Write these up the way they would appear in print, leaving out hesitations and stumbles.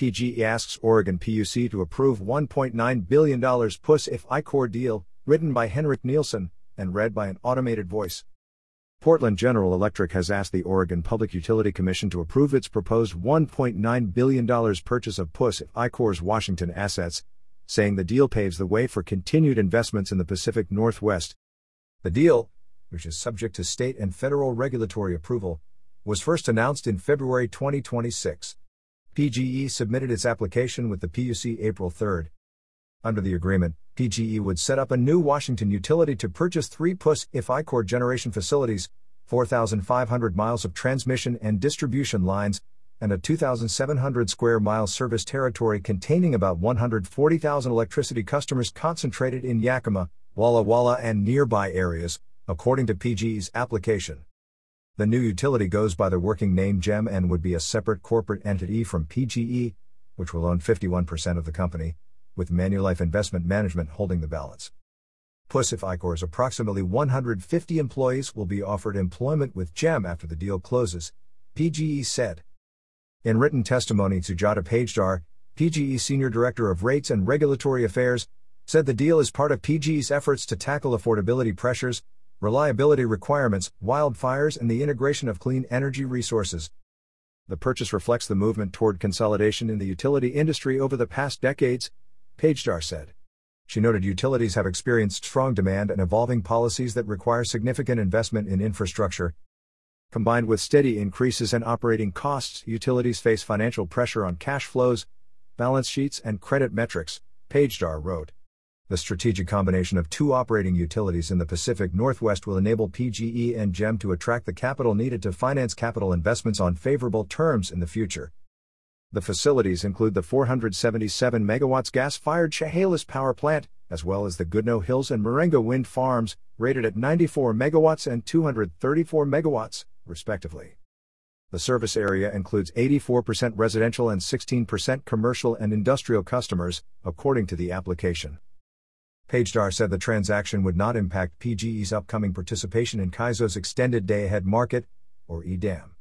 PGE asks Oregon PUC to approve $1.9 billion PUS-if-ICOR deal, written by Henrik Nielsen, and read by an automated voice. Portland General Electric has asked the Oregon Public Utility Commission to approve its proposed $1.9 billion purchase of PUS-if-ICOR's Washington assets, saying the deal paves the way for continued investments in the Pacific Northwest. The deal, which is subject to state and federal regulatory approval, was first announced in February 2026. PGE submitted its application with the PUC April 3. Under the agreement, PGE would set up a new Washington utility to purchase 3 PUS-if-ICOR generation facilities, 4,500 miles of transmission and distribution lines, and a 2,700 square mile service territory containing about 140,000 electricity customers concentrated in Yakima, Walla Walla and nearby areas, according to PGE's application. The new utility goes by the working name GEM and would be a separate corporate entity from PGE, which will own 51% of the company, with Manulife Investment Management holding the balance. PUS-if-ICOR's approximately 150 employees will be offered employment with GEM after the deal closes, PGE said. In written testimony, Sujata Pajdar, PGE Senior Director of Rates and Regulatory Affairs, said the deal is part of PGE's efforts to tackle affordability pressures, reliability requirements, wildfires, and the integration of clean energy resources. The purchase reflects the movement toward consolidation in the utility industry over the past decades, Pajdar said. She noted utilities have experienced strong demand and evolving policies that require significant investment in infrastructure. Combined with steady increases in operating costs, utilities face financial pressure on cash flows, balance sheets, and credit metrics, Pajdar wrote. The strategic combination of two operating utilities in the Pacific Northwest will enable PGE and GEM to attract the capital needed to finance capital investments on favorable terms in the future. The facilities include the 477 MW gas-fired Chehalis power plant, as well as the Goodnoe Hills and Marengo wind farms, rated at 94 MW and 234 MW, respectively. The service area includes 84% residential and 16% commercial and industrial customers, according to the application. Pajdar said the transaction would not impact PGE's upcoming participation in CAISO's Extended Day-Ahead Market, or EDAM.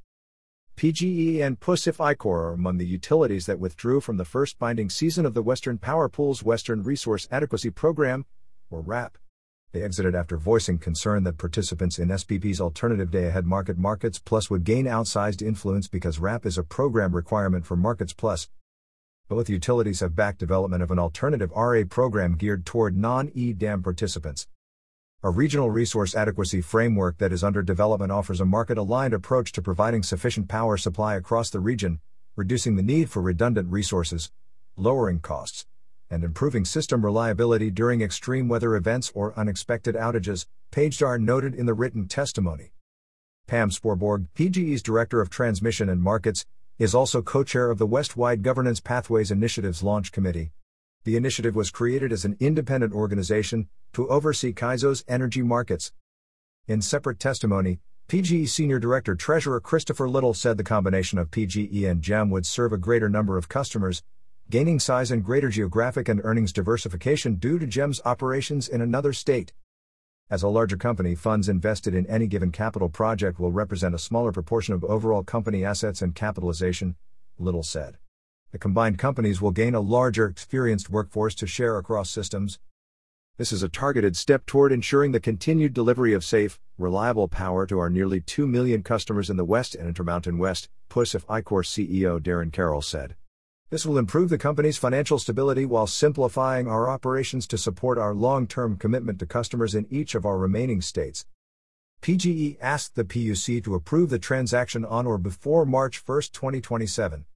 PGE and PUS-if-ICOR are among the utilities that withdrew from the first binding season of the Western Power Pool's Western Resource Adequacy Program, or WRAP. They exited after voicing concern that participants in SPP's Alternative Day-Ahead Market Markets Plus would gain outsized influence because WRAP is a program requirement for Markets Plus. Both utilities have backed development of an alternative RA program geared toward non-EDAM participants. A regional resource adequacy framework that is under development offers a market-aligned approach to providing sufficient power supply across the region, reducing the need for redundant resources, lowering costs, and improving system reliability during extreme weather events or unexpected outages, Pajdar noted in the written testimony. Pam Sporborg, PGE's Director of Transmission and Markets, is also co-chair of the West-Wide Governance Pathways Initiative's Launch Committee. The initiative was created as an independent organization to oversee CAISO's energy markets. In separate testimony, PGE Senior Director Treasurer Christopher Little said the combination of PGE and GEM would serve a greater number of customers, gaining size and greater geographic and earnings diversification due to GEM's operations in another state. As a larger company, funds invested in any given capital project will represent a smaller proportion of overall company assets and capitalization, Little said. The combined companies will gain a larger, experienced workforce to share across systems. This is a targeted step toward ensuring the continued delivery of safe, reliable power to our nearly 2 million customers in the West and Intermountain West, PUS-if-ICOR CEO Darren Carroll said. This will improve the company's financial stability while simplifying our operations to support our long-term commitment to customers in each of our remaining states. PGE asked the PUC to approve the transaction on or before March 1, 2027.